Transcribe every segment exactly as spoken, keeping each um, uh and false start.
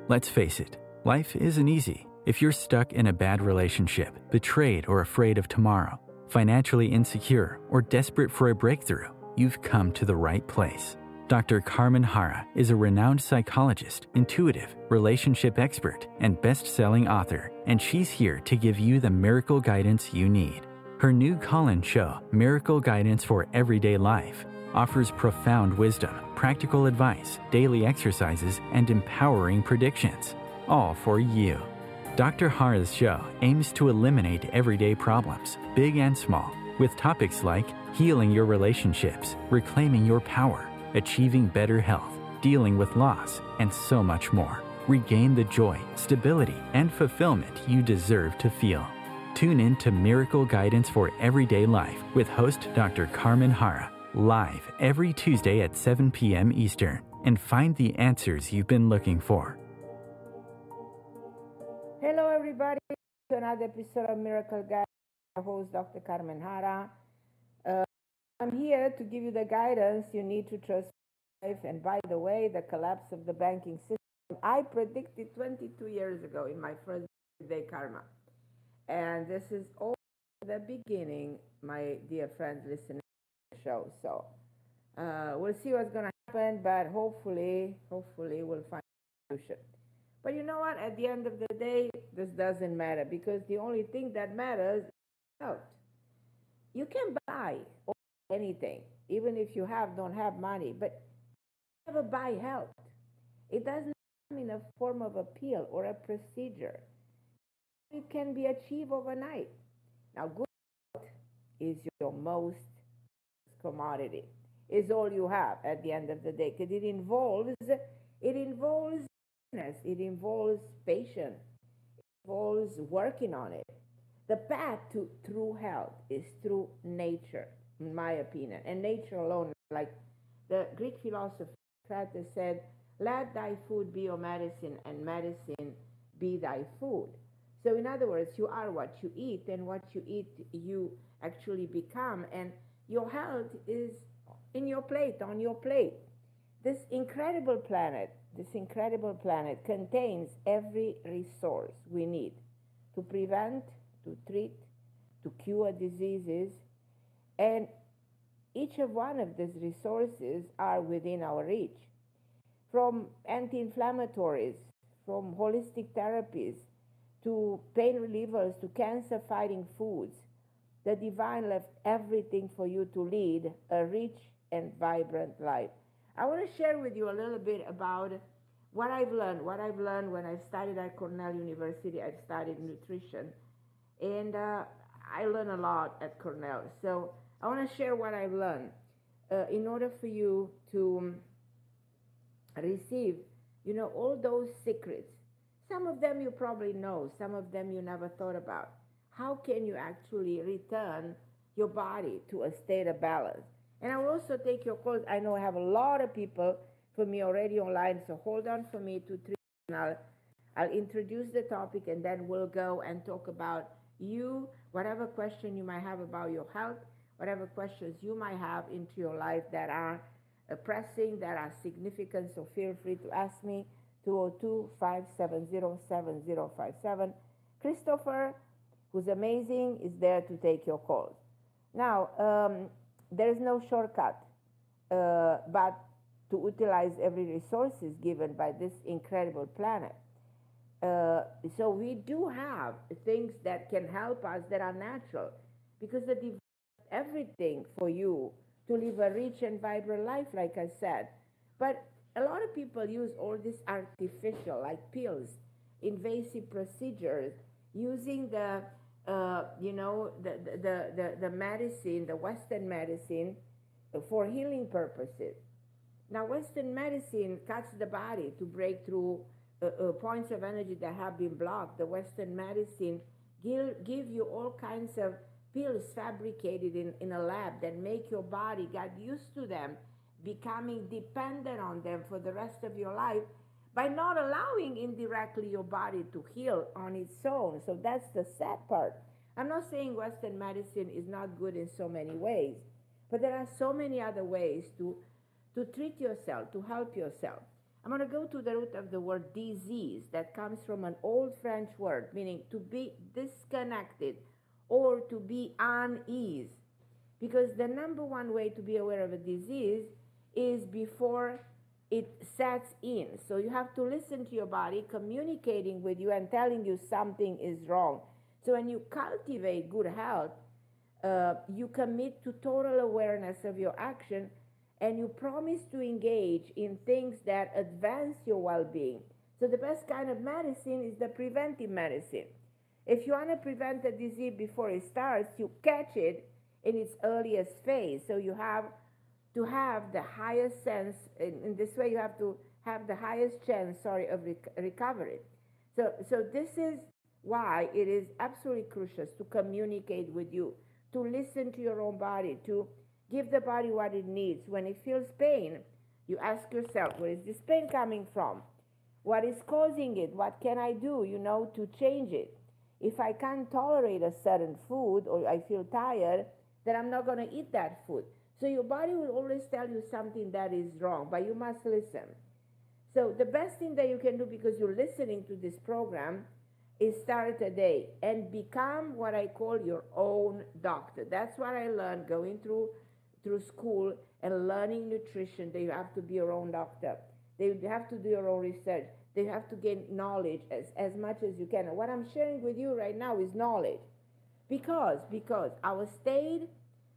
Let's face it, life isn't easy. If you're stuck in a bad relationship, betrayed or afraid of tomorrow, financially insecure, or desperate for a breakthrough, you've come to the right place. Doctor Carmen Hara is a renowned psychologist, intuitive, relationship expert, and best-selling author, and she's here to give you the miracle guidance you need. Her new call-in show, Miracle Guidance for Everyday Life, offers profound wisdom, practical advice, daily exercises, and empowering predictions, all for you. Doctor Hara's show aims to eliminate everyday problems, big and small, with topics like healing your relationships, reclaiming your power, achieving better health, dealing with loss, and so much more. Regain the joy, stability, and fulfillment you deserve to feel. Tune in to Miracle Guidance for Everyday Life with host Doctor Carmen Hara, live every Tuesday at seven p.m. Eastern, and find the answers you've been looking for. Hello, everybody, to another episode of Miracle Guidance. I'm host, Doctor Carmen Hara. Uh, I'm here to give you the guidance you need to trust life. And by the way, the collapse of the banking system, I predicted twenty-two years ago in my first day karma. And this is all the beginning, my dear friends listening to the show. So uh, we'll see what's going to happen, but hopefully, hopefully we'll find a solution. But you know what? At the end of the day, this doesn't matter, because the only thing that matters is health. You can buy anything, even if you have don't have money, but never buy health. It doesn't come in a form of a pill or a procedure. It can be achieved overnight. Now, good health is your most commodity. Is all you have at the end of the day, because it involves it involves it involves patience, it involves working on it. The path to true health is through nature, in my opinion, and nature alone. Like the Greek philosopher Socrates said, "Let thy food be your medicine, and medicine be thy food." So in other words, you are what you eat, and what you eat you actually become, and your health is in your plate, on your plate. This incredible planet, this incredible planet contains every resource we need to prevent, to treat, to cure diseases, and each of one of these resources are within our reach. From anti-inflammatories, from holistic therapies, to pain relievers, to cancer-fighting foods, the divine left everything for you to lead a rich and vibrant life. I want to share with you a little bit about what I've learned, what I've learned when I studied at Cornell University. I studied nutrition, and uh, I learned a lot at Cornell. So I want to share what I've learned uh, in order for you to um, receive, you know, all those secrets. Some of them you probably know, some of them you never thought about. How can you actually return your body to a state of balance? And I will also take your calls. I know I have a lot of people for me already online, so hold on for me to three. And I'll, I'll introduce the topic, and then we'll go and talk about you, whatever question you might have about your health, whatever questions you might have into your life that are uh, pressing, that are significant. So feel free to ask me. two oh two, five seven zero, seven zero five seven. Christopher, who's amazing, is there to take your calls. Now, um, there is no shortcut, uh, but to utilize every resources given by this incredible planet. Uh, so we do have things that can help us that are natural, because the divine everything for you to live a rich and vibrant life, like I said. But a lot of people use all this artificial, like pills, invasive procedures, using the, uh, you know, the, the, the, the medicine, the Western medicine, for healing purposes. Now, Western medicine cuts the body to break through uh, uh, points of energy that have been blocked. The Western medicine give, give you all kinds of pills fabricated in, in a lab that make your body get used to them, becoming dependent on them for the rest of your life, by not allowing indirectly your body to heal on its own. So that's the sad part. I'm not saying Western medicine is not good in so many ways, but there are so many other ways to, to treat yourself, to help yourself. I'm going to go to the root of the word disease that comes from an old French word, meaning to be disconnected or to be unease. Because the number one way to be aware of a disease is before it sets in. So you have to listen to your body communicating with you and telling you something is wrong. So when you cultivate good health, uh, you commit to total awareness of your action, and you promise to engage in things that advance your well-being. So the best kind of medicine is the preventive medicine. If you want to prevent a disease before it starts, you catch it in its earliest phase. So you have to have the highest sense, in, in this way you have to have the highest chance, sorry, of rec- recovery. So, so this is why it is absolutely crucial to communicate with you, to listen to your own body, to give the body what it needs. When it feels pain, you ask yourself, where is this pain coming from? What is causing it? What can I do, you know, to change it? If I can't tolerate a certain food or I feel tired, then I'm not going to eat that food. So your body will always tell you something that is wrong, but you must listen. So the best thing that you can do, because you're listening to this program, is start today and become what I call your own doctor. That's what I learned going through through school and learning nutrition, that you have to be your own doctor. They have to do your own research. They have to gain knowledge as, as much as you can. And what I'm sharing with you right now is knowledge. Because, because our state,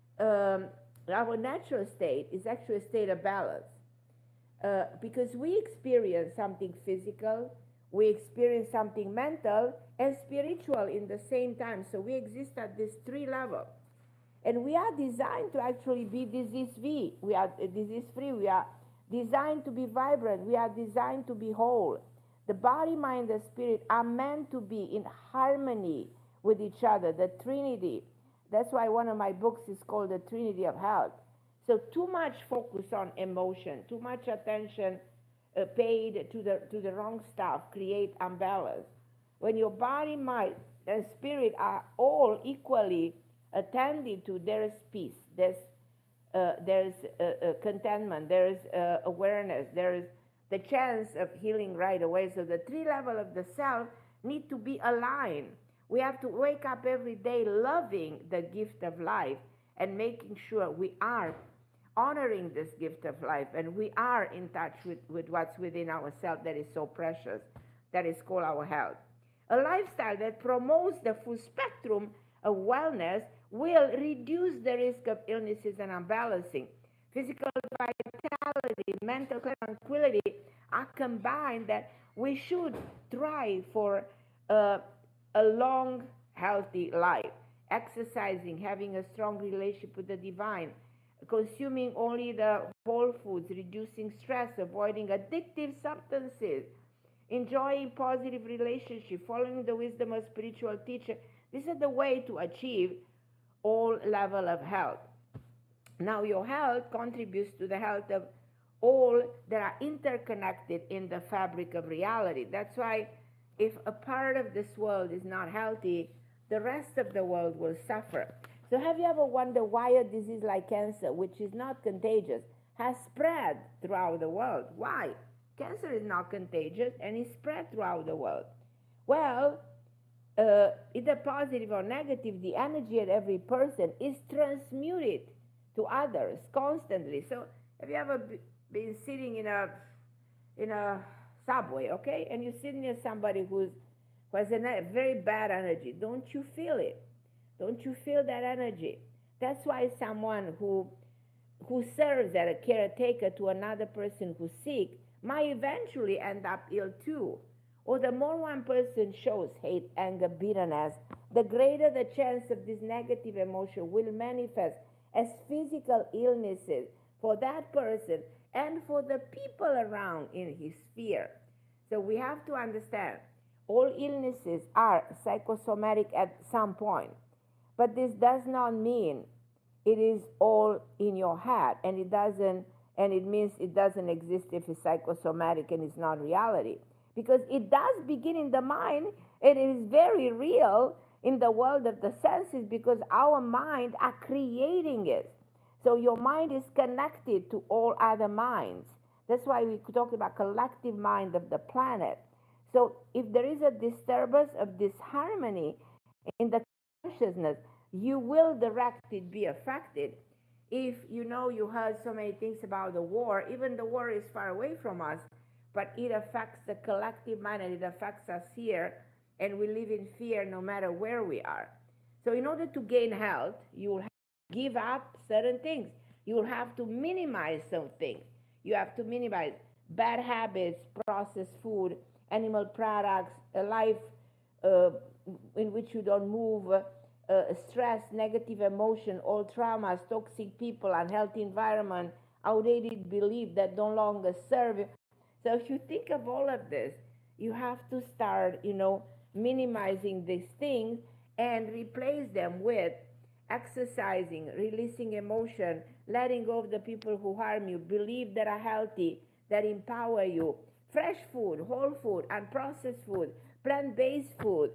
um, our natural state is actually a state of balance. Uh, because we experience something physical, we experience something mental and spiritual in the same time. So we exist at this three level. And we are designed to actually be disease-free. We are disease-free. We are designed to be vibrant. We are designed to be whole. The body, mind, and spirit are meant to be in harmony with each other, the Trinity. That's why one of my books is called The Trinity of Health. So too much focus on emotion, too much attention uh, paid to the, to the wrong stuff create imbalance. When your body, mind, and spirit are all equally attended to, there is peace, there's, uh, there's uh, uh, contentment, there's uh, awareness, there is the chance of healing right away. So the three levels of the self need to be aligned. We have to wake up every day loving the gift of life and making sure we are honoring this gift of life and we are in touch with, with what's within ourselves that is so precious, that is called our health. A lifestyle that promotes the full spectrum of wellness will reduce the risk of illnesses and unbalancing. Physical vitality, mental tranquility are combined, that we should strive for uh, a long, healthy life. Exercising, having a strong relationship with the divine, consuming only the whole foods, reducing stress, avoiding addictive substances, enjoying positive relationships, following the wisdom of spiritual teacher. This is the way to achieve all level of health. Now your health contributes to the health of all that are interconnected in the fabric of reality. That's why if a part of this world is not healthy, the rest of the world will suffer. So have you ever wondered why a disease like cancer, which is not contagious, has spread throughout the world? Why? Cancer is not contagious and is spread throughout the world. Well, uh, either positive or negative, the energy of every person is transmuted to others constantly. So have you ever b- been sitting in a in a subway, okay, and you sit near somebody who's who has a very bad energy? Don't you feel it? Don't you feel that energy? That's why someone who who serves as a caretaker to another person who's sick might eventually end up ill too. Or the more one person shows hate, anger, bitterness, the greater the chance of this negative emotion will manifest as physical illnesses for that person and for the people around in his sphere. So we have to understand all illnesses are psychosomatic at some point. But this does not mean it is all in your head, and it doesn't, and it means it doesn't exist if it's psychosomatic and it's not reality. Because it does begin in the mind, it is very real in the world of the senses because our mind are creating it. So your mind is connected to all other minds. That's why we talk about collective mind of the planet. So if there is a disturbance of disharmony in the consciousness, you will directly be affected. If you know you heard so many things about the war, even the war is far away from us, but it affects the collective mind and it affects us here, and we live in fear no matter where we are. So in order to gain health, you will have to give up certain things. You will have to minimize some things. You have to minimize bad habits, processed food, animal products, a life uh, in which you don't move, uh, uh, stress, negative emotion, all traumas, toxic people, unhealthy environment, outdated belief that no longer serve you. So if you think of all of this, you have to start, you know, minimizing these things and replace them with exercising, releasing emotion, letting go of the people who harm you, believe that are healthy, that empower you, fresh food, whole food, unprocessed food, plant-based food.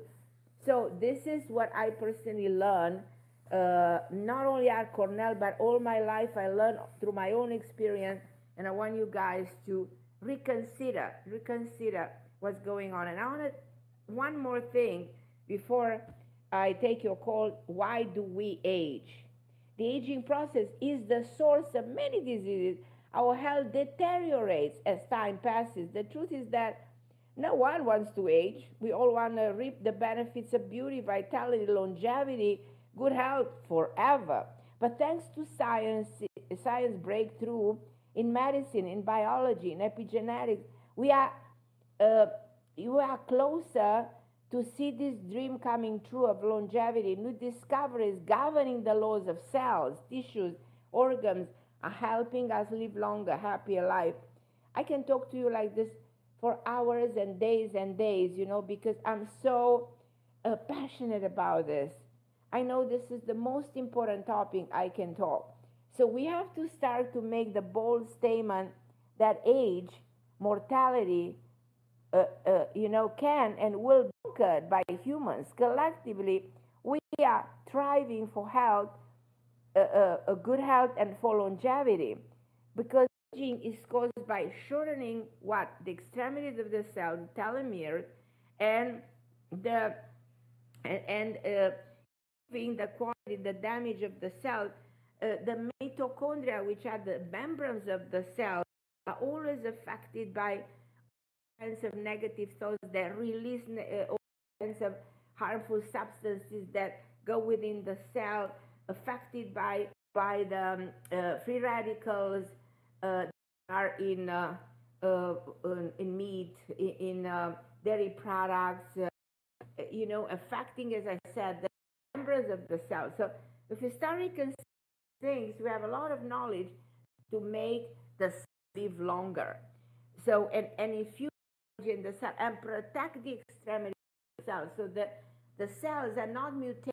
So this is what I personally learned, uh, not only at Cornell, but all my life I learned through my own experience, and I want you guys to reconsider, reconsider what's going on. And I want to, one more thing before I take your call. Why do we age? The aging process is the source of many diseases. Our health deteriorates as time passes. The truth is that no one wants to age. We all want to reap the benefits of beauty, vitality, longevity, good health forever. But thanks to science, science breakthrough in medicine, in biology, in epigenetics, we are uh, you are closer to see this dream coming true of longevity. New discoveries governing the laws of cells, tissues, organs are helping us live longer, happier life. I can talk to you like this for hours and days and days, you know, because I'm so uh, passionate about this. I know this is the most important topic I can talk. So we have to start to make the bold statement that age, mortality, uh, uh, you know, can and will be conquered by humans. Collectively, we are striving for health, uh, uh, a good health, and for longevity, because aging is caused by shortening what the extremities of the cell, the telomeres, and the and, and uh, the quality, the damage of the cell. Uh, the mitochondria, which are the membranes of the cell, are always affected by all kinds of negative thoughts that release uh, all kinds of harmful substances that go within the cell, affected by by the um, uh, free radicals uh, that are in uh, uh, in meat, in, in uh, dairy products, uh, you know, affecting, as I said, the membranes of the cell. So if you start reconsidering things, we have a lot of knowledge to make the cell live longer. So, and, and if you in the cell and protect the extremity of the cell, so that the cells are not mutating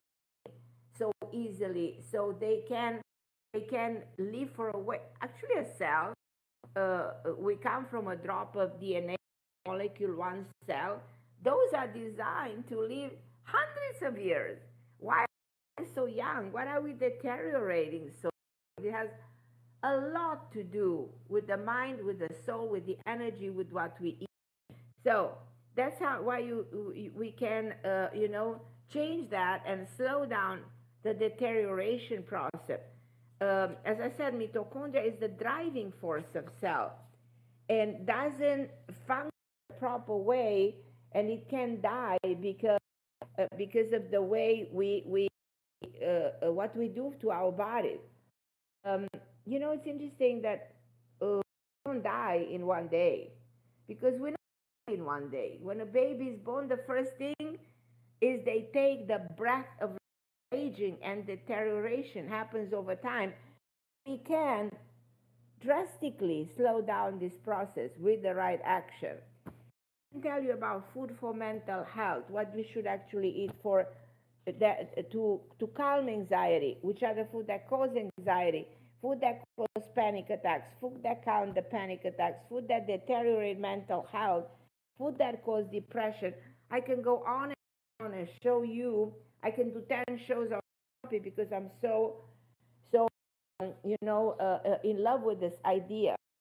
so easily, so they can they can live for a way. Actually, a cell, uh, we come from a drop of D N A molecule, one cell. Those are designed to live hundreds of years. Why are we so young? Why are we deteriorating so? It has a lot to do with the mind, with the soul, with the energy, with what we eat. So that's how why you we can uh, you know change that and slow down the deterioration process. Um, as I said, mitochondria is the driving force of cell, and doesn't function the proper way, and it can die because uh, because of the way we we uh, uh, what we do to our bodies. Um, you know, it's interesting that uh, we don't die in one day, because we don't die in one day. When a baby is born, the first thing is they take the breath of aging, and deterioration happens over time. We can drastically slow down this process with the right action. I can tell you about food for mental health, what we should actually eat for that, to, to calm anxiety, which are the food that cause anxiety, food that cause panic attacks, food that calm the panic attacks, food that deteriorate mental health, food that cause depression. I can go on and on and show you. I can do ten shows on topic because I'm so, so, um, you know, uh, uh, in love with this idea.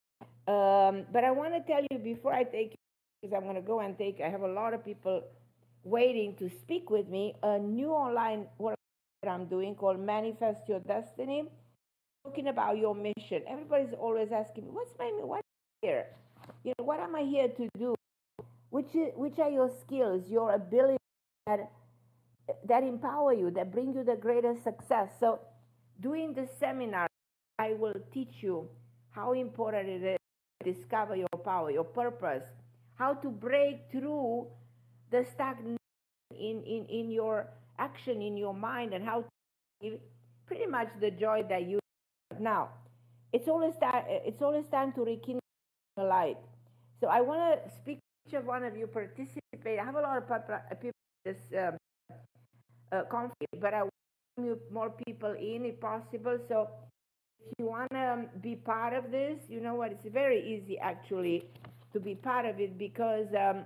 Um, but I want to tell you before I take, because I'm going to go and take, I have a lot of people waiting to speak with me, a new online work that I'm doing called Manifest Your Destiny, talking about your mission. Everybody's always asking me, what's my, what's here? You know, what am I here to do? Which, is, which are your skills, your abilities that, that empower you, that bring you the greatest success? So during this seminar, I will teach you how important it is to discover your power, your purpose, how to break through the stagnation in, in, in your action, in your mind, and how to give pretty much the joy that you have now. It's always time, it's always time to rekindle the light. So I want to speak to each of one of you, participate. I have a lot of people in this um, uh, conference, but I want more people in if possible. So if you want to be part of this, you know what, it's very easy actually to be part of it, because um,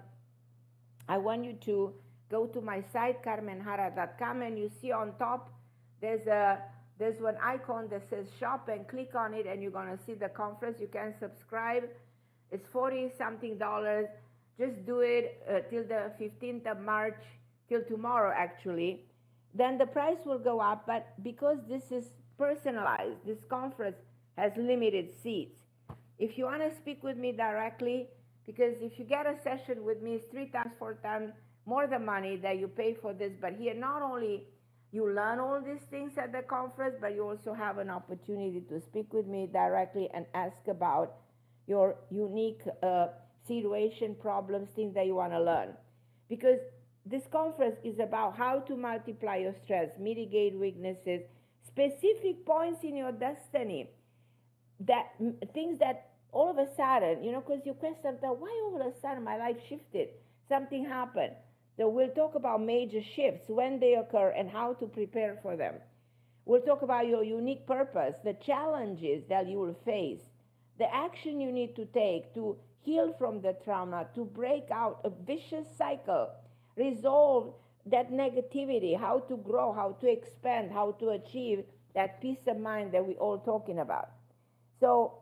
I want you to go to my site, carmen hara dot com, and you see on top there's a there's one icon that says shop, and click on it and you're going to see the conference. You can subscribe. It's forty something dollars. Just do it uh, till the fifteenth of March, till tomorrow actually. Then the price will go up, but because this is personalized, this conference has limited seats. If you want to speak with me directly, because if you get a session with me, it's three times, four times more the money that you pay for this. But here, not only you learn all these things at the conference, but you also have an opportunity to speak with me directly and ask about your unique uh, situation, problems, things that you want to learn. Because this conference is about how to multiply your stress, mitigate weaknesses, specific points in your destiny, that things that all of a sudden, you know, because you question that, why all of a sudden my life shifted? Something happened. So we'll talk about major shifts, when they occur, and how to prepare for them. We'll talk about your unique purpose, the challenges that you will face, the action you need to take to heal from the trauma, to break out a vicious cycle, resolve that negativity, how to grow, how to expand, how to achieve that peace of mind that we're all talking about. So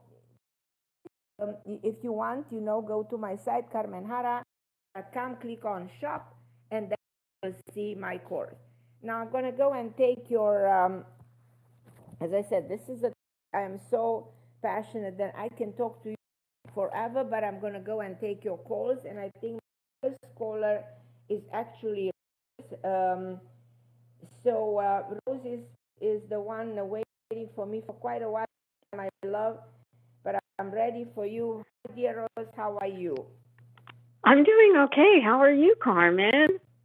um, if you want, you know, go to my site, carmen hara dot com, click on shop, and then you'll see my course. Now I'm going to go and take your, um, as I said, this is a, I am so passionate that I can talk to you forever, but I'm going to go and take your calls, and I think my first caller is actually um, so uh, Rose is, is the one waiting for me for quite a while, my love, but I'm ready for you. Hi, dear Rose, how are you? I'm doing okay. How are you, Carmen?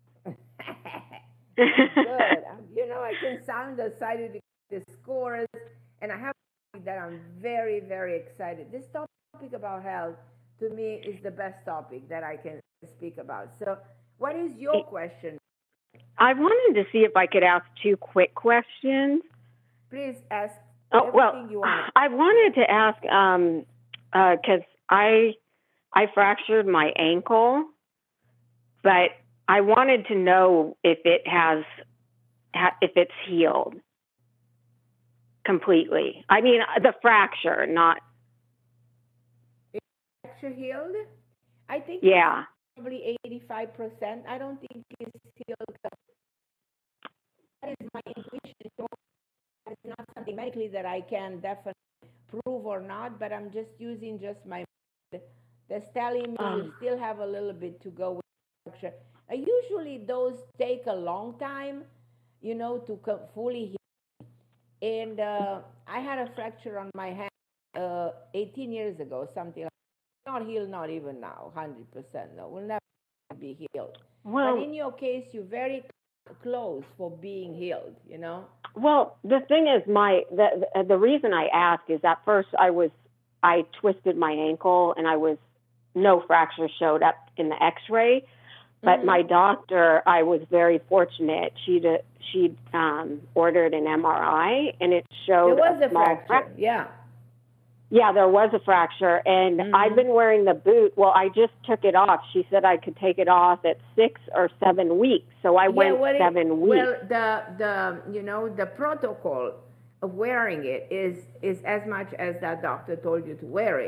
Good. You know, I can sound excited to get the scores, and I have that I'm very, very excited. This topic about health, to me, is the best topic that I can speak about. So what is your question? I wanted to see if I could ask two quick questions. Please ask oh, everything well, you want. I wanted to ask, um, because uh, I, I fractured my ankle, but I wanted to know if it has, if it's healed completely. I mean, the fracture, not... Is the fracture healed? I think yeah. It's probably eighty-five percent. I don't think it's healed. That is my intuition. It's not something medically that I can definitely prove or not, but I'm just using just my mind. That's telling me um. you still have a little bit to go with the fracture. Uh, usually those take a long time, you know, to co- fully heal. And uh, I had a fracture on my hand uh, eighteen years ago, something like that. Not healed, not even now, one hundred percent. No, will never be healed. Well, but in your case, you're very close for being healed, you know? Well, the thing is, my the, the the reason I ask is at first I was, I twisted my ankle and I was, no fracture showed up in the x-ray. But mm-hmm. my doctor, I was very fortunate. She'd, she'd um, ordered an M R I, and it showed there was a, a small fracture. fracture. Yeah. Yeah, there was a fracture, and mm-hmm. I've been wearing the boot. Well, I just took it off. She said I could take it off at six or seven weeks, so I yeah, went well, seven it, weeks. Well, the the you know the protocol of wearing it is is as much as that doctor told you to wear it.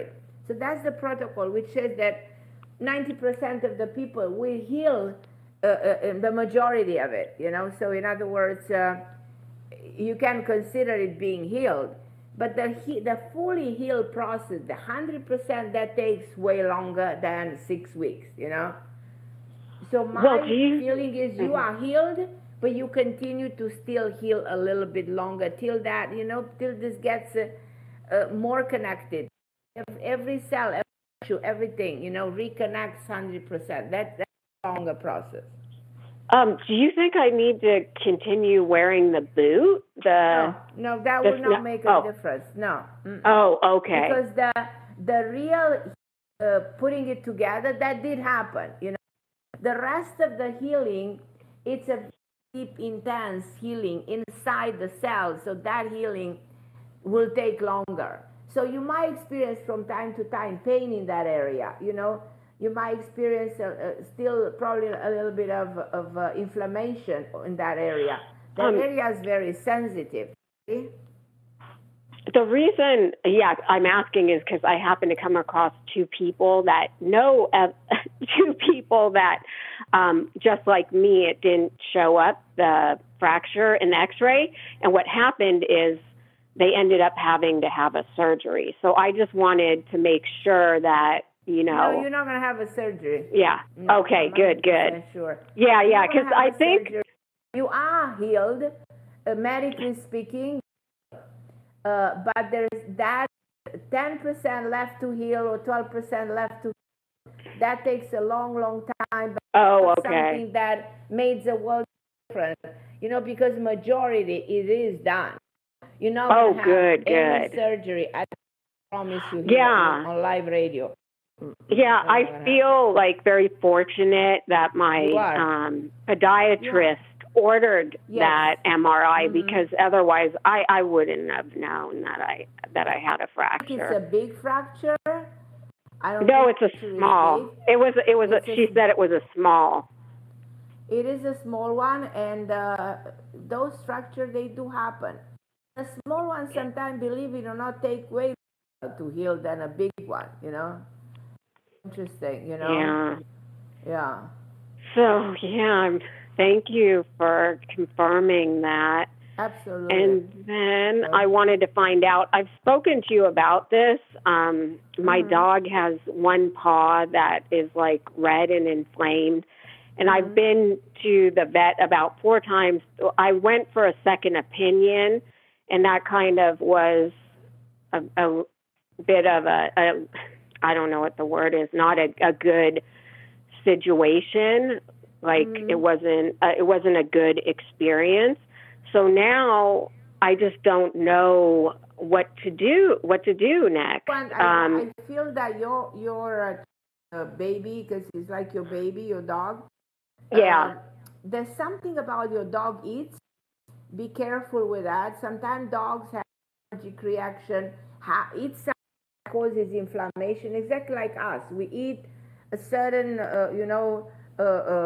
So that's the protocol, which says that ninety percent of the people will heal uh, uh, the majority of it, you know. So in other words, uh, you can consider it being healed. But the he, the fully healed process, the one hundred percent, that takes way longer than six weeks, you know. So my well, you, feeling is you mm-hmm. are healed, but you continue to still heal a little bit longer till that, you know, till this gets uh, uh, more connected. Every cell, every tissue, everything, you know, reconnects one hundred percent. That, that's a longer process. Um, do you think I need to continue wearing the boot? The no, no, that would not make a oh. difference. No. Mm-mm. Oh, okay. Because the the real uh, putting it together, that did happen. You know, the rest of the healing, it's a deep, intense healing inside the cells. So that healing will take longer. So you might experience from time to time pain in that area. You know. You might experience uh, uh, still probably a little bit of, of uh, inflammation in that area. That um, area is very sensitive. See? The reason, yeah, I'm asking is because I happen to come across two people that know, uh, two people that, um, just like me, it didn't show up, the fracture in the x-ray. And what happened is they ended up having to have a surgery. So I just wanted to make sure that, you know. No, you're not going to have a surgery. Yeah. No, okay, good, good. Sure. Yeah, yeah, because I think. Surgery. You are healed, uh, medically speaking, uh, but there's that ten percent left to heal or twelve percent left to heal. That takes a long, long time. But oh, okay. Something that made the world different, you know, because majority, it is done. You're not oh, going to have good, any good. surgery. I promise you here yeah. on, on live radio. Yeah, I feel like very fortunate that my um, podiatrist ordered yes. that M R I mm-hmm. because otherwise I, I wouldn't have known that I that I had a fracture. It's a big fracture. I don't no, it's a small. It was it was. A, she a, said it was a small. It is a small one, and uh, those fractures, they do happen. The small ones sometimes, believe it or not, take way longer to heal than a big one. You know. Interesting, you know. Yeah. Yeah. So yeah, thank you for confirming that. Absolutely. And then okay. I wanted to find out. I've spoken to you about this. Um, my mm-hmm. dog has one paw that is like red and inflamed, and mm-hmm. I've been to the vet about four times. I went for a second opinion, and that kind of was a, a bit of a. a I don't know what the word is, not a, a good situation. Like mm-hmm. it wasn't, uh, it wasn't a good experience. So now I just don't know what to do, what to do next. And I, um, I feel that your, your uh, baby, because it's like your baby, your dog. Yeah. Uh, there's something about your dog eats. Be careful with that. Sometimes dogs have allergic reaction, ha- eat something causes inflammation, exactly like us. We eat a certain, uh, you know, uh, uh,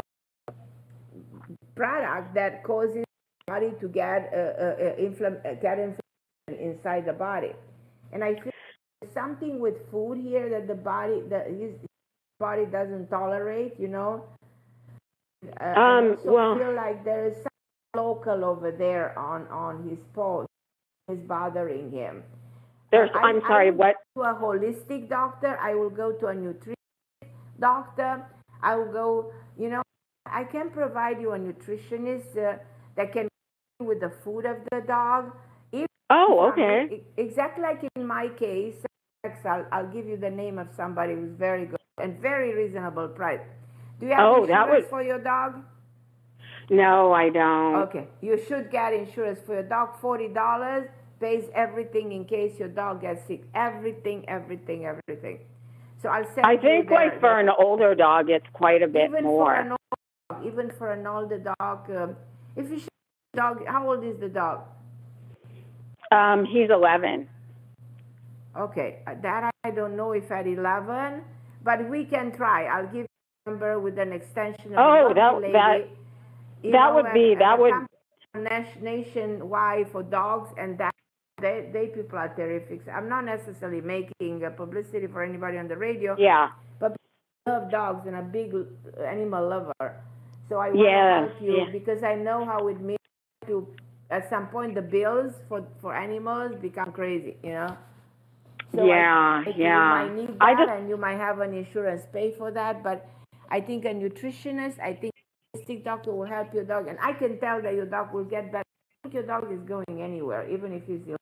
product that causes the body to get uh, uh, infl- get inflammation inside the body. And I feel there's something with food here that the body, that his body doesn't tolerate, you know. Uh, um, I also well, feel like there is something local over there on, on his paw is bothering him. There's, I, I'm sorry, I what? To a holistic doctor. I will go to a nutrition doctor. I will go, you know, I can provide you a nutritionist uh, that can help with the food of the dog. If, oh, okay. Exactly like in my case, I'll, I'll give you the name of somebody who's very good and very reasonable price. Do you have oh, insurance that was... for your dog? No, I don't. Okay. You should get insurance for your dog, forty dollars. Pays everything in case your dog gets sick. Everything, everything, everything. So I'll send I think you like for an older dog, it's quite a bit even more. For an older dog, even for an older dog, um, if you show a dog, how old is the dog? Um, he's eleven. Okay, that I don't know if at eleven, but we can try. I'll give you a number with an extension of oh, that lady. that you that know, would be and, that and would nationwide for dogs, and that they, they people are terrific. I'm not necessarily making uh, publicity for anybody on the radio. Yeah. But I love dogs and a big animal lover. So I want yeah. to help you yeah. because I know how it means to, at some point, the bills for, for animals become crazy, you know? So yeah, I, yeah. You might need that I just, and you might have an insurance pay for that, but I think a nutritionist, I think a holistic doctor will help your dog, and I can tell that your dog will get better. I think your dog is going anywhere, even if he's ill.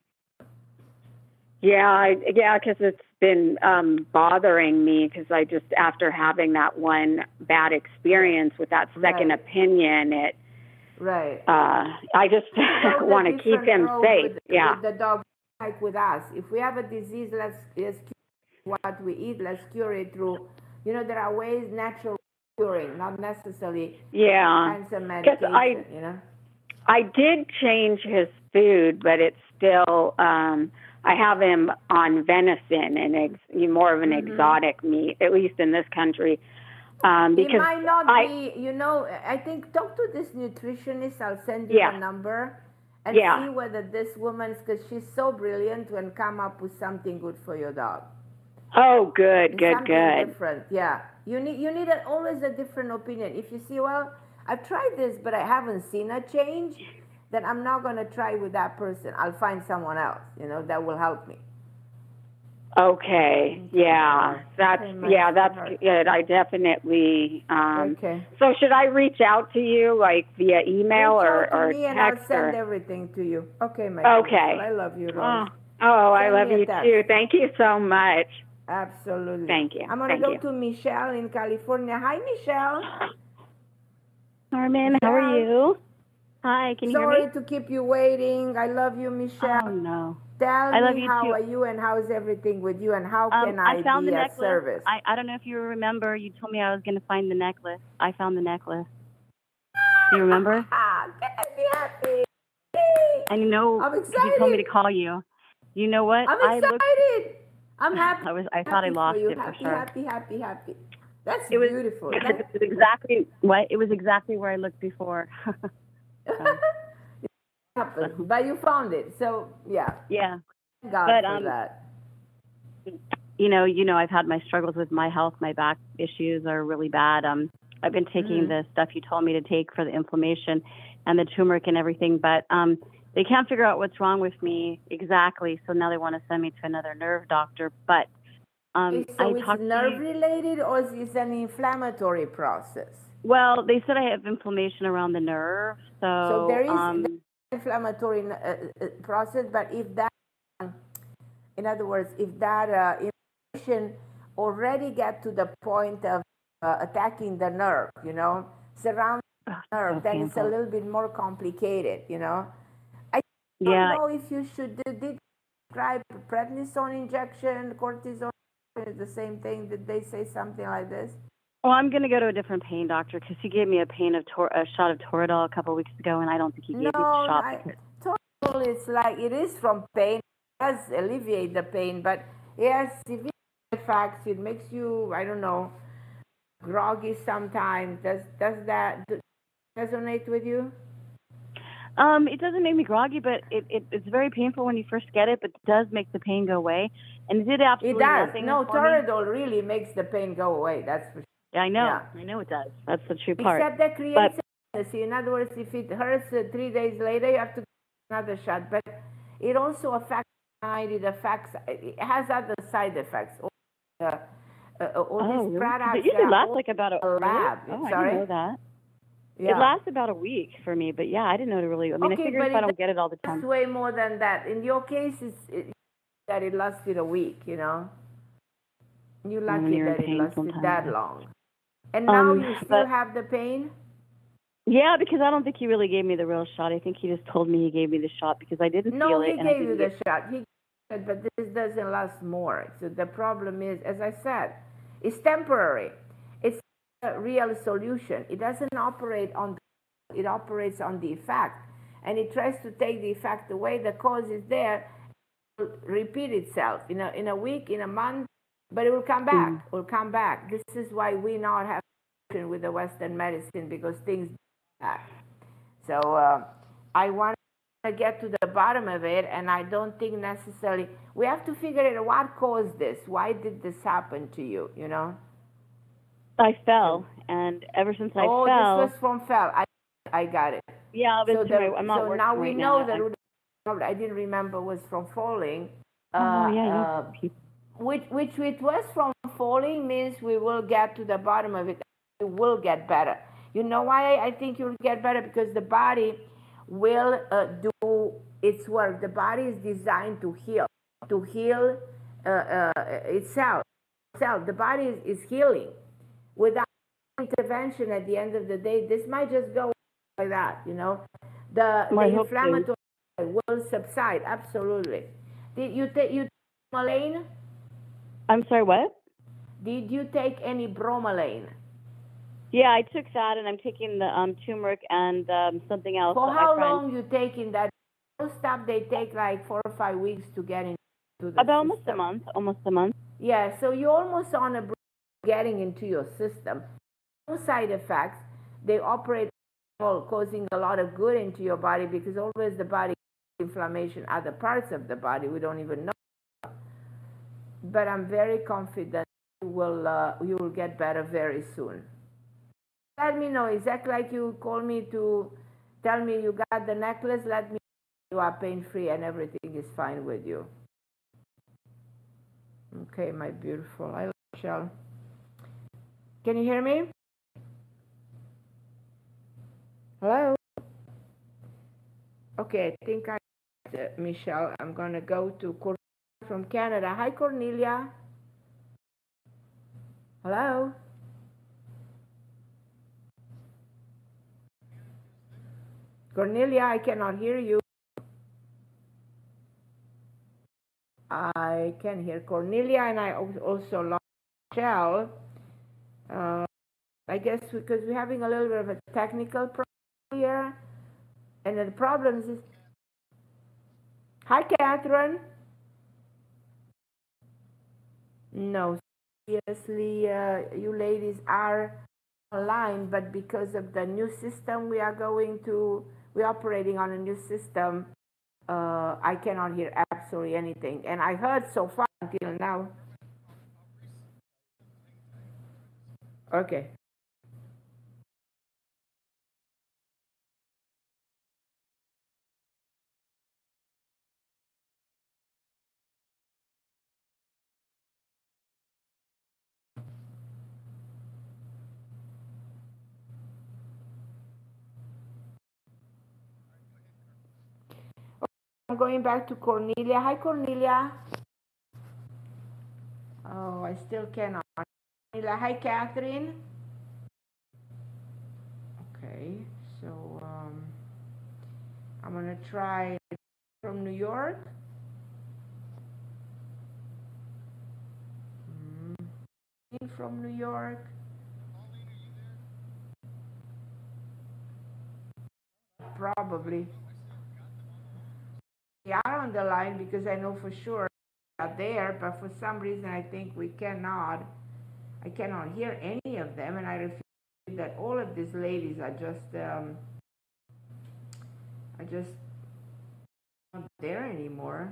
Yeah, I, yeah, because it's been um, bothering me because I just, after having that one bad experience with that second Right. opinion, it, right. Uh, I just want to keep him safe. With, yeah. With the dog, like with us, if we have a disease, let's, let's cure what we eat. Let's cure it through, you know, there are ways natural curing, not necessarily yeah. cancer medication. I, you know, I did change his food, but it's still. Um, I have him on venison and ex, more of an mm-hmm. exotic meat, at least in this country. Um, because it might not I, be, you know, I think talk to this nutritionist. I'll send you yeah. the number and yeah. see whether this woman's, because she's so brilliant, and come up with something good for your dog. Oh, good, good, something good. Different, yeah. You need you need a, always a different opinion. If you see, well, I've tried this, but I haven't seen a change, then I'm not going to try with that person. I'll find someone else, you know, that will help me. Okay. Yeah. That's okay, yeah. That's good. I definitely. Um, okay. So should I reach out to you like via email reach or out to or me text and I'll send or? everything to you. Okay, my Okay. beautiful. I love you, Rose. Oh, oh I Send love me a you text. too. Thank you so much. Absolutely. Thank you. I'm gonna Thank go you. to Michelle in California. Hi, Michelle. Carmen, how are you? Hi, can you Sorry hear me? to keep you waiting. I love you, Michelle. Oh no. Tell I love me you how too. are you and how's everything with you and how Um, can I, I found be the of necklace. service? I, I don't know if you remember. You told me I was going to find the necklace. I found the necklace. Do you remember? Can I be happy? And you know, I'm because you told me to excited. call you. You know what? I'm I excited. looked. I'm happy. I was. I thought I happy lost for you. it for happy, sure. Happy, happy, happy. That's It was beautiful. It That's was exactly what. It was exactly where I looked before. So, happened, but you found it. So yeah. yeah. Thank God But, for um, that. You know, you know, I've had my struggles with my health. My back issues are really bad. Um, I've been taking Mm. the stuff you told me to take for the inflammation and the turmeric and everything, but um, they can't figure out what's wrong with me exactly. So now they want to send me to another nerve doctor. But um, so I it's talked nerve to, related or is it an inflammatory process? well, they said I have inflammation around the nerve. So, So there is um, the inflammatory uh, uh, process, but if that, in other words, if that uh, inflammation already get to the point of uh, attacking the nerve, you know, surrounding the nerve, so then it's a painful. little bit more complicated, you know. I don't Yeah. know if you should did they prescribe prednisone injection, cortisone is the same thing. Did they say something like this? Well, I'm going to go to a different pain doctor because he gave me a pain of tor- a shot of Toradol a couple of weeks ago, and I don't think he gave No, me the shot. I, because Toradol is like it is from pain. It does alleviate the pain, but it has severe effects. It makes you, I don't know, groggy sometimes. Does does that resonate with you? Um, it doesn't make me groggy, but it, it it's very painful when you first get it, but it does make the pain go away. And it did absolutely It does. nothing No, for me. Toradol really makes the pain go away. That's for sure. Yeah, I know. Yeah. I know it does. That's the true part. Except that creates But- tendency. In other words, if it hurts uh, three days later, you have to get another shot. But it also affects the mind. It affects. It has other side effects. All, uh, uh, all oh, these really? products. It usually are lasts all like about a lab. Really? Oh, I Sorry? didn't know that. Yeah. It lasts about a week for me, but yeah, I didn't know it really. I mean, Okay, I figure but if I it don't get it all the It's time. way more than that. In your case, it's it, that it lasted a week. You know, you're when lucky you're in that it pain lasted sometimes. that long. And now Um, you still but- have the pain. Yeah, because I don't think he really gave me the real shot. I think he just told me he gave me the shot because I didn't No, feel he it. and I gave you didn't the shot. He said, but this doesn't last more. So the problem is, as I said, it's temporary. It's a real solution. It doesn't operate on the, it operates on the effect. And it tries to take the effect away. The cause is there. It will repeat itself in a, in a week, in a month, but it will come back. Mm. It will come back. This is why we not have with the Western medicine, because things back. So uh, I want to get to the bottom of it, and I don't think necessarily we have to figure out what caused this. Why did this happen to you? You know. I fell, and ever since I oh, fell. Oh, this was from fell. I, I got it. Yeah, but so the, I'm not so working now we right know now. that root, I didn't remember was from falling. Oh uh, yeah. Uh, which which it was from falling means we will get to the bottom of it. It will get better. You know why I think you'll get better? Because the body will uh, do its work. The body is designed to heal, to heal uh, uh, itself. itself. The body is, is healing. Without intervention at the end of the day, this might just go like that, you know. The, the inflammatory will subside, absolutely. Did you take you take bromelain? I'm sorry, what? Did you take any bromelain? Yeah, I took that, and I'm taking the um, turmeric and um, something else. For how long you taking that? Most stuff they take like four or five weeks to get into the About system. almost a month, almost a month. Yeah, so you're almost on a getting into your system. No side effects. They operate all, causing a lot of good into your body because always the body inflammation, other parts of the body we don't even know. But I'm very confident you will uh, you will get better very soon. Let me know. Exactly like you call me to tell me you got the necklace. Let me know you are pain free and everything is fine with you. Okay, my beautiful. I love Michelle. Can you hear me? Hello? Okay, I think I uh, Michelle. I'm going to go to Cornelia from Canada. Hi, Cornelia. Hello? Cornelia, I cannot hear you. I can hear Cornelia, and I also lost Michelle. Uh, I guess because we're having a little bit of a technical problem here. And the problem is... Hi, Catherine. No, seriously, uh, you ladies are online, but because of the new system we are going to, we're operating on a new system, uh, I cannot hear absolutely anything. And I heard so far until now. Okay. I'm going back to Cornelia. Hi, Cornelia. Oh, I still cannot. Cornelia. Hi, Catherine. Okay, so um, I'm going to try from New York. Mm, from New York. Probably. They are on the line because I know for sure they are there, but for some reason I think we cannot. I cannot hear any of them, and I refuse that all of these ladies are just um, are just not there anymore.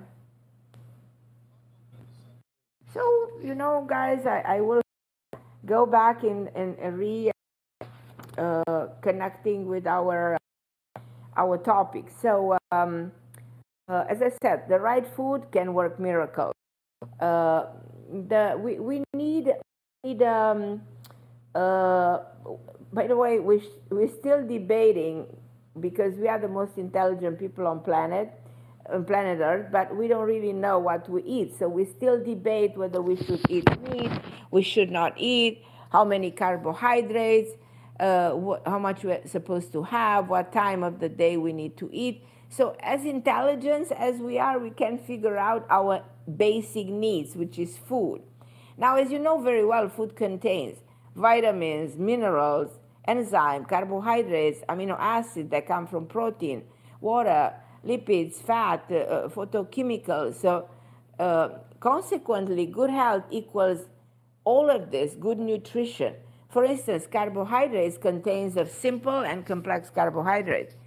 So you know, guys, I, I will go back and and, and re uh, connecting with our our topic. So. Um, Uh, as I said, the right food can work miracles. Uh, the we we need need. Um, uh, by the way, we we're still debating because we are the most intelligent people on planet on planet Earth, but we don't really know what we eat. So we still debate whether we should eat meat, we should not eat, how many carbohydrates, uh, wh- how much we're supposed to have, what time of the day we need to eat. So as intelligent as we are, we can figure out our basic needs, which is food. Now, as you know very well, food contains vitamins, minerals, enzymes, carbohydrates, amino acids that come from protein, water, lipids, fat, uh, photochemicals. So uh, consequently, good health equals all of this, good nutrition. For instance, carbohydrates contains of simple and complex carbohydrates.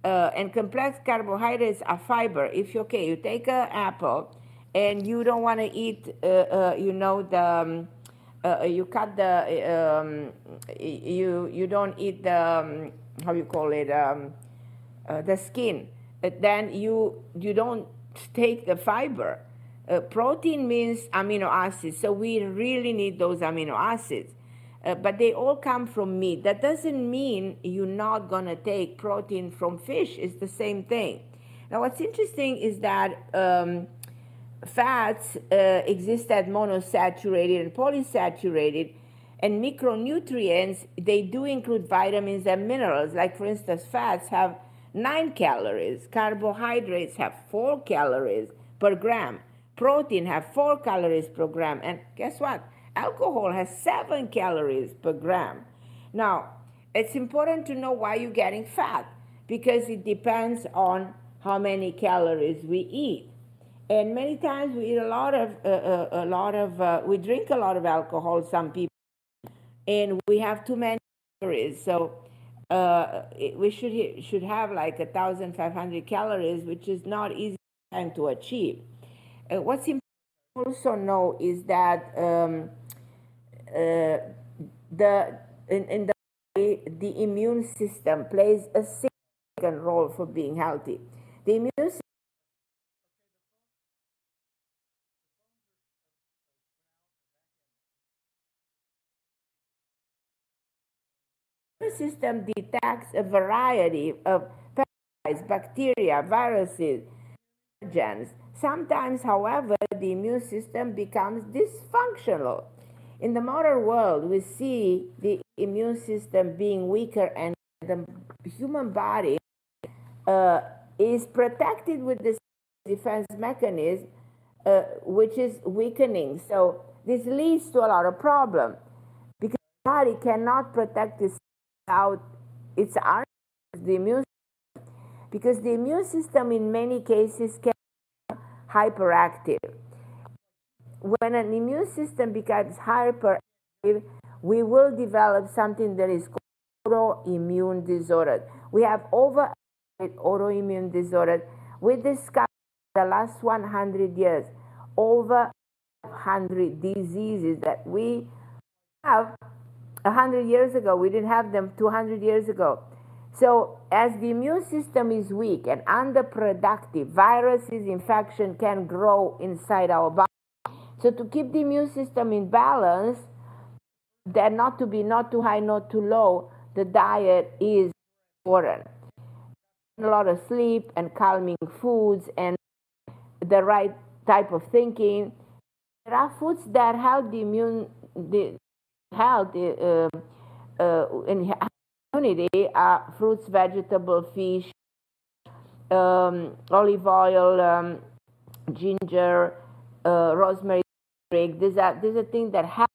Uh, and complex carbohydrates are fiber. If you okay, you take an apple, and you don't want to eat, uh, uh, you know, the um, uh, you cut the um, you you don't eat the um, how you call it um, uh, the skin. Uh, then you you don't take the fiber. Uh, protein means amino acids, so we really need those amino acids. Uh, but they all come from meat. That doesn't mean you're not going to take protein from fish. It's the same thing. Now, what's interesting is that um, fats uh, exist as monosaturated and polysaturated, and micronutrients, they do include vitamins and minerals. Like, for instance, fats have nine calories. Carbohydrates have four calories per gram. Protein have four calories per gram. And guess what? Alcohol has seven calories per gram. Now, it's important to know why you're getting fat, because it depends on how many calories we eat. And many times we eat a lot of, uh, uh, a lot of, uh, we drink a lot of alcohol, some people, and we have too many calories. So uh, it, we should should have like one thousand five hundred calories, which is not easy to achieve. Uh, what's important to also know is that um, uh, the in, in the the immune system plays a significant role for being healthy. The immune system detects a variety of parasites, bacteria, viruses, pathogens. Sometimes, however, the immune system becomes dysfunctional. In the modern world, we see the immune system being weaker, and the human body uh, is protected with this defense mechanism, uh, which is weakening. So this leads to a lot of problems, because the body cannot protect itself without its arm, the immune system, because the immune system in many cases can be hyperactive. When an immune system becomes hyperactive, we will develop something that is called autoimmune disorder. We have over autoimmune disorder. We discovered in the last one hundred years over one hundred diseases that we have one hundred years ago. We didn't have them two hundred years ago. So as the immune system is weak and underproductive, viruses, infection can grow inside our body. So to keep the immune system in balance, that not to be not too high, not too low, the diet is important. A lot of sleep and calming foods and the right type of thinking. There are foods that help the immune the health uh, uh, in immunity are fruits, vegetables, fish, um, olive oil, um, ginger, uh, rosemary. These are these are things that help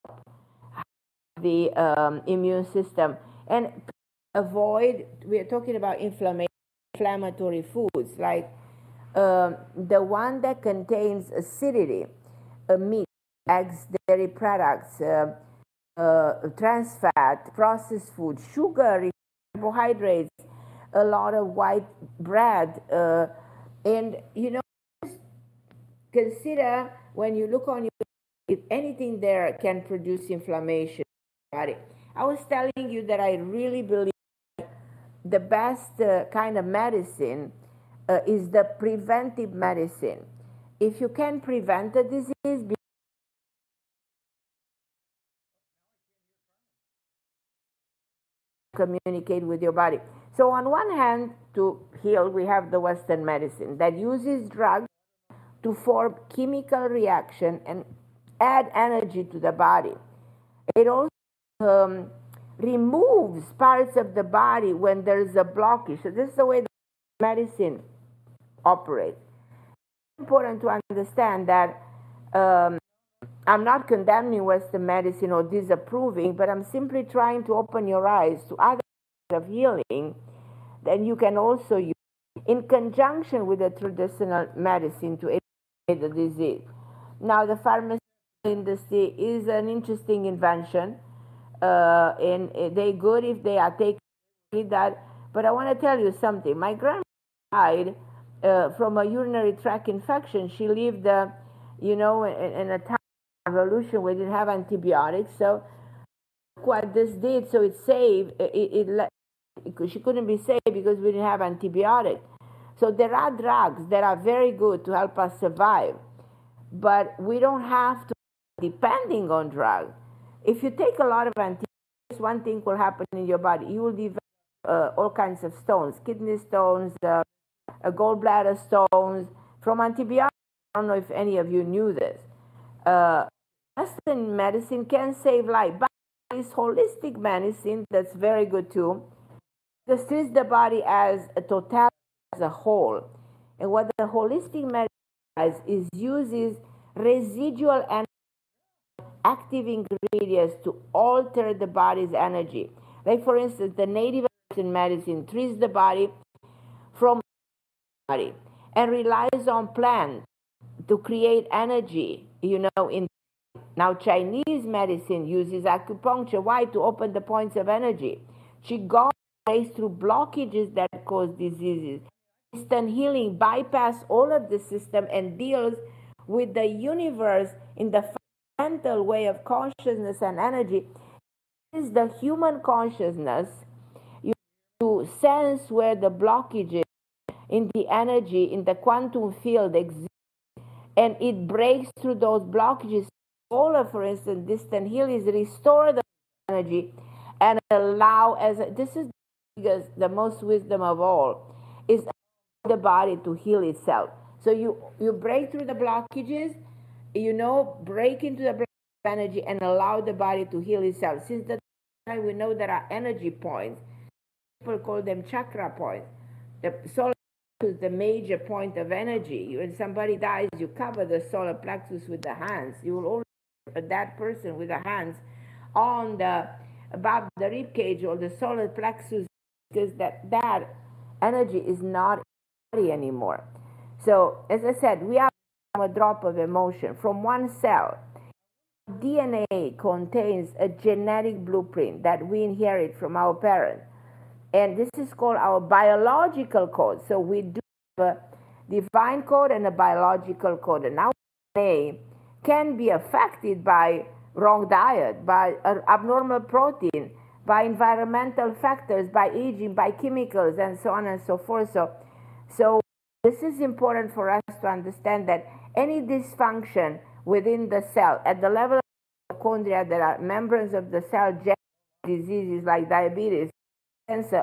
the um, immune system. And avoid. We are talking about inflammation, inflammatory foods like um, the one that contains acidity, uh, meat, eggs, dairy products, uh, uh, trans fat, processed food, sugar, carbohydrates, a lot of white bread, uh, and you know, consider when you look on your, if anything there can produce inflammation in your body. I was telling you that I really believe the best uh, kind of medicine uh, is the preventive medicine. If you can prevent a disease, communicate with your body. So on one hand, to heal, we have the Western medicine that uses drugs to form chemical reaction and add energy to the body. It also um, removes parts of the body when there is a blockage. So this is the way the medicine operates. It's important to understand that um, I'm not condemning Western medicine or disapproving, but I'm simply trying to open your eyes to other ways of healing that you can also use in conjunction with the traditional medicine to eliminate the disease. Now, the pharmaceutical industry is an interesting invention, uh, and they're good if they are taking that. But I want to tell you something. My grandma died uh, from a urinary tract infection. She lived, uh, you know, in, in a time of evolution where we didn't have antibiotics. So what this did, so it saved, it, it, it, she couldn't be saved because we didn't have antibiotics. So there are drugs that are very good to help us survive, but we don't have to be depending on drugs. If you take a lot of antibiotics, one thing will happen in your body. You will develop uh, all kinds of stones, kidney stones, uh, uh, gallbladder stones from antibiotics. I don't know if any of you knew this. Uh, Western medicine can save life, but it's holistic medicine that's very good too. Because treats the body as a totality, as a whole. And what the holistic medicine does is uses residual and active ingredients to alter the body's energy. Like, for instance, the native American medicine treats the body from the body and relies on plants to create energy, you know. In now, Chinese medicine uses acupuncture. Why? To open the points of energy. Qigong plays through blockages that cause diseases. Instant healing bypass all of the system and deals with the universe in the fundamental way of consciousness and energy. It is the human consciousness. You to sense where the blockages in the energy, in the quantum field exist, and it breaks through those blockages. All of, for instance, distant healing is restore the energy and allow, as a, this is because the most wisdom of all is the body to heal itself. So you you break through the blockages, you know, break into the block of energy and allow the body to heal itself. Since the time we know there are energy points, people call them chakra points. The solar plexus is the major point of energy. When somebody dies, you cover the solar plexus with the hands. You will always put that person with the hands on the above the rib cage or the solar plexus, because that that energy is not anymore. So, as I said, we are a drop of emotion from one cell. D N A contains a genetic blueprint that we inherit from our parents, and this is called our biological code. So we do have a divine code and a biological code, and our D N A can be affected by wrong diet, by abnormal protein, by environmental factors, by aging, by chemicals, and so on and so forth. So So this is important for us to understand that any dysfunction within the cell, at the level of mitochondria, there are members of the cell, diseases like diabetes, cancer,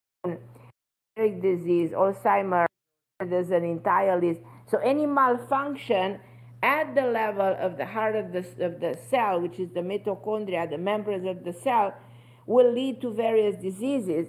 autoimmune disease, Alzheimer's, there's an entire list. So any malfunction at the level of the heart of the, of the cell, which is the mitochondria, the members of the cell, will lead to various diseases.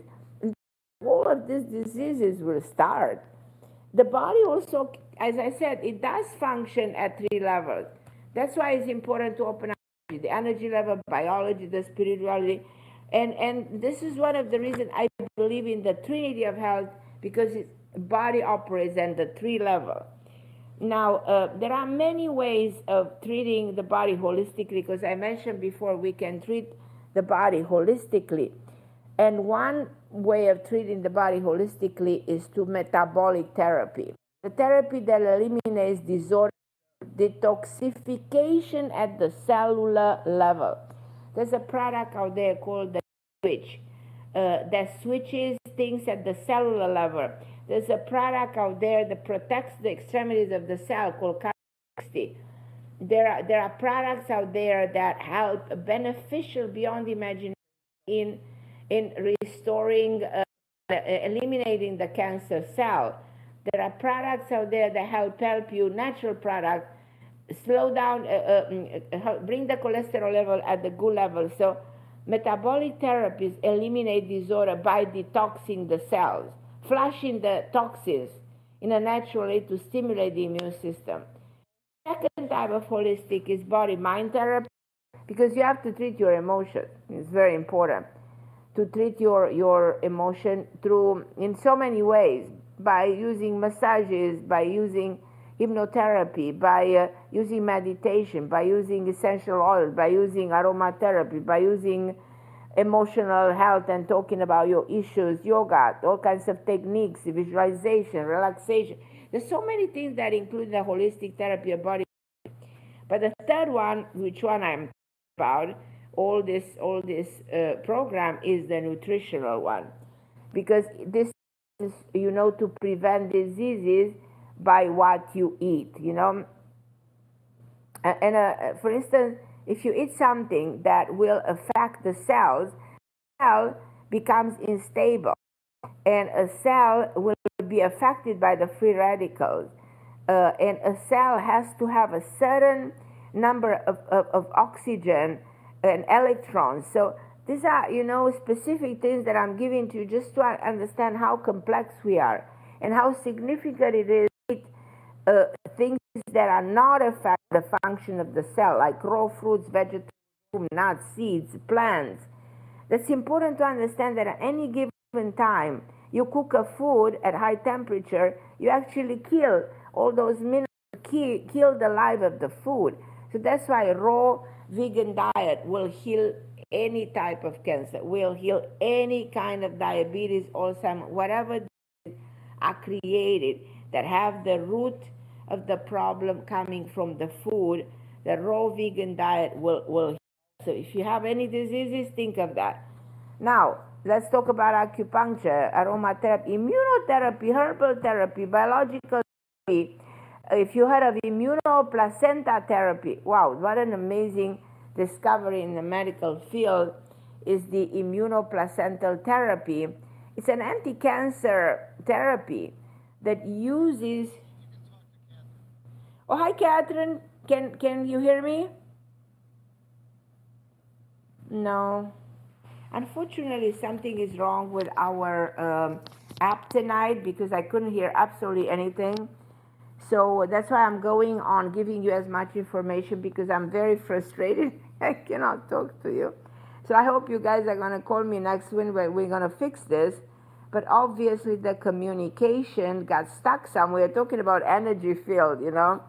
All of these diseases will start. The body also, as I said, it does function at three levels. That's why it's important to open up the energy level, biology, the spirituality. And, and this is one of the reasons I believe in the Trinity of Health, because its body operates at the three level. Now, uh, there are many ways of treating the body holistically, because I mentioned before we can treat the body holistically. And one way of treating the body holistically is to metabolic therapy. The therapy that eliminates disorder, detoxification at the cellular level. There's a product out there called the Switch uh, that switches things at the cellular level. There's a product out there that protects the extremities of the cell called sixty. There are, there are products out there that help beneficial beyond imagination in in restoring, uh, eliminating the cancer cell. There are products out there that help help you, natural products, slow down, uh, uh, bring the cholesterol level at the good level. So metabolic therapies eliminate disorder by detoxing the cells, flushing the toxins in a natural way to stimulate the immune system. Second type of holistic is body-mind therapy, because you have to treat your emotions. It's very important to treat your, your emotion through, in so many ways, by using massages, by using hypnotherapy, by uh, using meditation, by using essential oils, by using aromatherapy, by using emotional health and talking about your issues, yoga, all kinds of techniques, visualization, relaxation. There's so many things that include the holistic therapy of body. But the third one, which one I'm about, all this all this uh, program is the nutritional one, because this is, you know, to prevent diseases by what you eat, you know. And uh, for instance, if you eat something that will affect the cells, the cell becomes unstable, and a cell will be affected by the free radicals. Uh, and a cell has to have a certain number of, of, of oxygen and electrons. So these are, you know, specific things that I'm giving to you just to understand how complex we are and how significant it is to eat uh, things that are not affect the function of the cell, like raw fruits, vegetables, nuts, seeds, plants. That's important to understand that at any given time, you cook a food at high temperature, you actually kill all those minerals, kill the life of the food. So that's why raw vegan diet will heal any type of cancer, will heal any kind of diabetes, Alzheimer's, whatever are created that have the root of the problem coming from the food. The raw vegan diet will, will heal. So if you have any diseases, think of that. Now, let's talk about acupuncture, aromatherapy, immunotherapy, herbal therapy, biological therapy. If you heard of immunoplacenta therapy, wow, what an amazing discovery in the medical field is the immunoplacental therapy. It's an anti-cancer therapy that uses... Oh, hi, Catherine. Can, can you hear me? No. Unfortunately, something is wrong with our um, app tonight because I couldn't hear absolutely anything. So that's why I'm going on giving you as much information because I'm very frustrated. I cannot talk to you. So I hope you guys are going to call me next week when we're going to fix this. But obviously the communication got stuck somewhere. Talking about energy field, you know.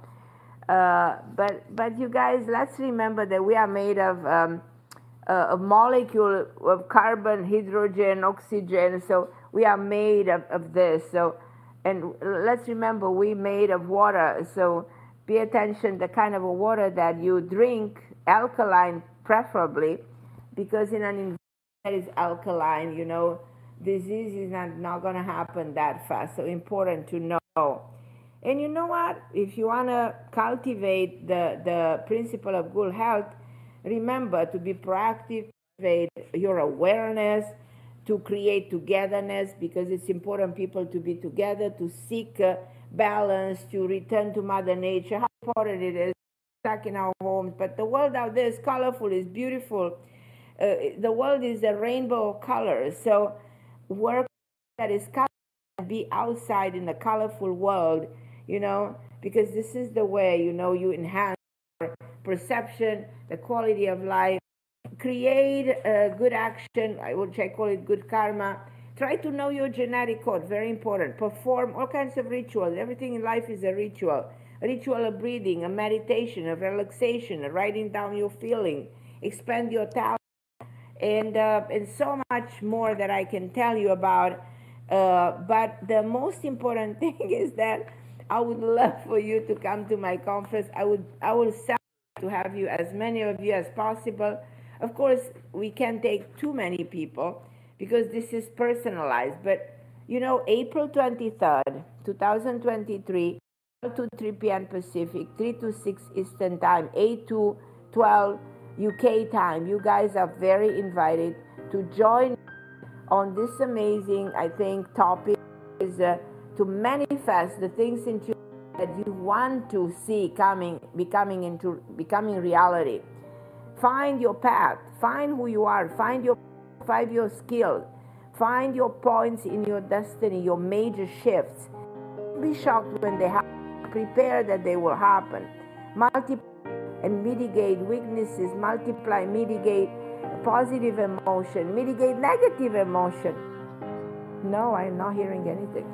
Uh, but but you guys, let's remember that we are made of um, uh, a molecule of carbon, hydrogen, oxygen. So we are made of, of this. So. And let's remember, we made of water, so pay attention the kind of water that you drink, alkaline preferably, because in an environment that is alkaline, you know, disease is not, not going to happen that fast. So important to know. And you know what? If you want to cultivate the, the principle of good health, remember to be proactive, cultivate your awareness, to create togetherness, because it's important people to be together, to seek uh, balance, to return to Mother Nature. How important it is stuck in our homes. But the world out there is colorful, is beautiful. Uh, the world is a rainbow of colors. So work that is colorful and be outside in the colorful world, you know, because this is the way, you know, you enhance your perception, the quality of life. Create a good action, which I call it good karma. Try to know your genetic code, very important. Perform all kinds of rituals. Everything in life is a ritual. A ritual of breathing, a meditation, a relaxation, a writing down your feeling, expand your talent, and, uh, and so much more that I can tell you about. Uh, but the most important thing is that I would love for you to come to my conference. I would, I will start to have you, as many of you as possible. Of course, we can't take too many people because this is personalized. But, you know, April twenty-third, twenty twenty-three, twelve to three p.m. Pacific, three to six Eastern Time, eight to twelve U K time. You guys are very invited to join on this amazing, I think, topic is uh, to manifest the things into that you want to see coming, becoming into becoming reality. Find your path, find who you are, find your, find your skills, find your points in your destiny, your major shifts. Don't be shocked when they happen. Prepare that they will happen. Multiply and mitigate weaknesses, multiply, mitigate positive emotion, mitigate negative emotion. No, I'm not hearing anything.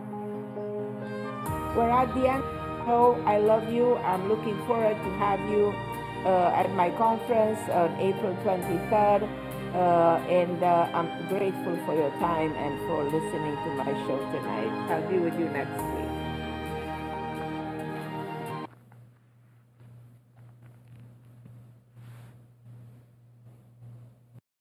We're at the end. Oh, I love you. I'm looking forward to have you Uh, at my conference on April twenty-third. Uh, Uh, and uh, I'm grateful for your time and for listening to my show tonight. I'll be with you next week.